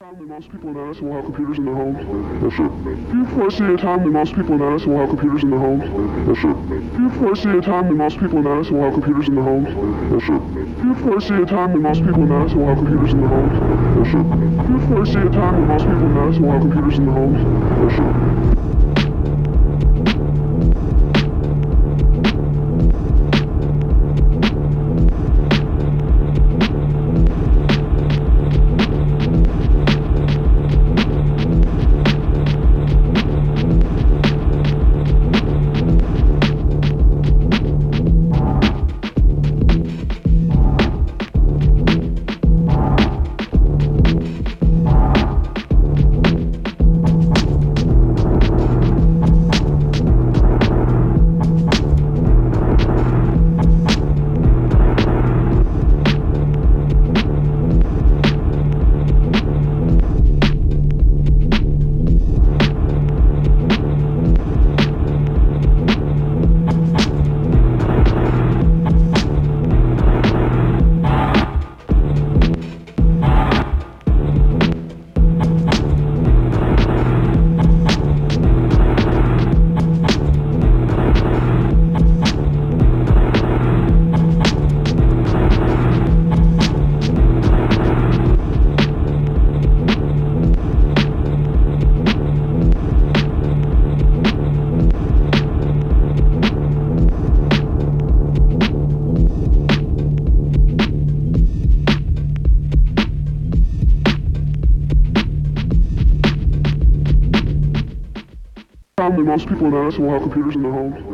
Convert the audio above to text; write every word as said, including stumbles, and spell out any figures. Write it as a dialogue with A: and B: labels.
A: Time that most people in Edison will have computers in their homes. Yes, sir. Do you foresee a time that most people in Edison will have computers in their homes? Yes, sir. Do you foresee a time that most people in Edison will have computers in their homes? Yes, sir. Do you foresee a time that most people in Edison will have computers in their homes? Yes, sir. Do you foresee a time that most people in Edison will have computers in their homes? Yes, sir. Time that most people in Edison will have computers in their homes.